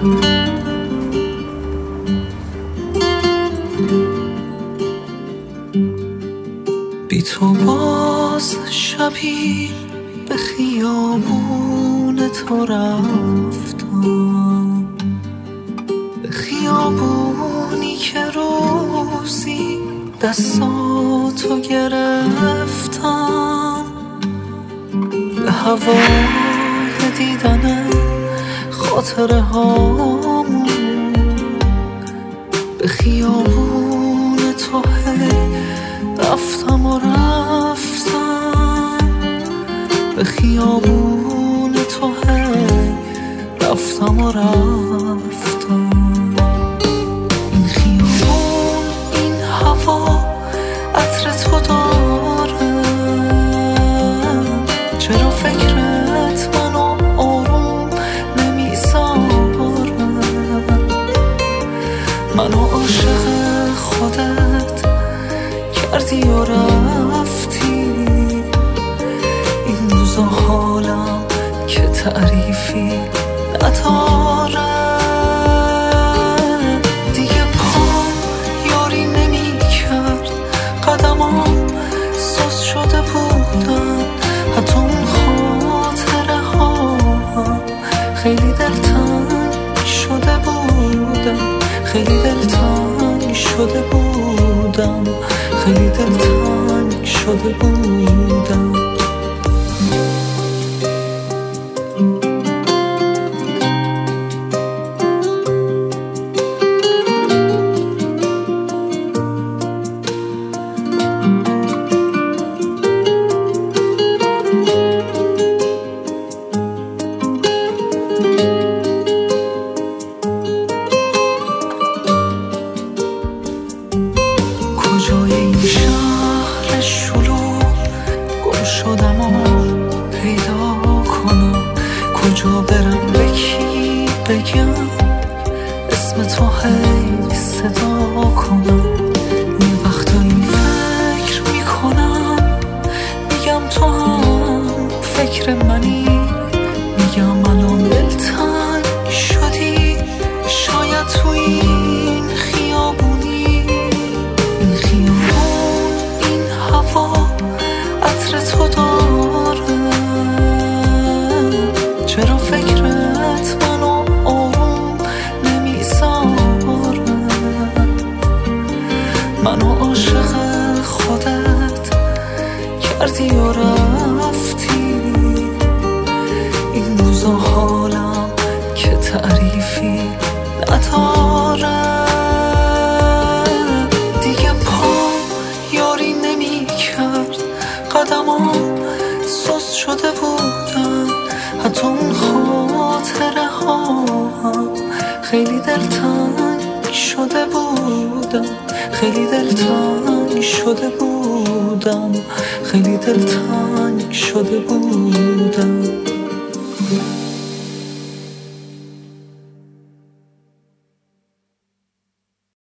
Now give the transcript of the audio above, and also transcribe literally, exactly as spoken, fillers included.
بی تو باز شبی به خیابون تو رفتم، به خیابونی که روزی دستاتو گرفتم، به هوای دیدن خاطره هامون، به خیابون تو هی رفتم و رفتم، به خیابون تو هی رفتم و رفتم. این خیابون، این هوا عطر تو داره، چرا فکرت منو آروم نمیذاره؟ منو عاشق خودت کردی و رفتی، این روزا حالم که تعریفی نداره. دیگه پام یاری نمی کرد، قدمام سوز شده بودن، حتی اون خاطره ها خیلی دلتنگ شده بودم، خیلی دلتنگ شده بودم، خیلی دلتنگ شده بودم. کجای این شهر شلوغ گم شدم و پیدا کنم، کجا برم به کی بگم اسم تو هی صدا کنم. یه وقتایی فکر میکنم، میگم تو هم فکر منی، میگم الان دلتنگ شدی، شاید تو این خیابونی، این خیابون، این هوا عطر تو داره، چرا فکرت منو آروم نمیذاره؟ منو عاشق خودت کردی و رفتی، این روزا حالم که تعریفی نداره. دیگه پام یاری نمی کرد، قدمام سوز شده بودن، حتی اون خاطره ها خیلی دلتنگ شده بودم، خیلی دلتنگ شده بودم، خیلی دلتنگ شده بودم.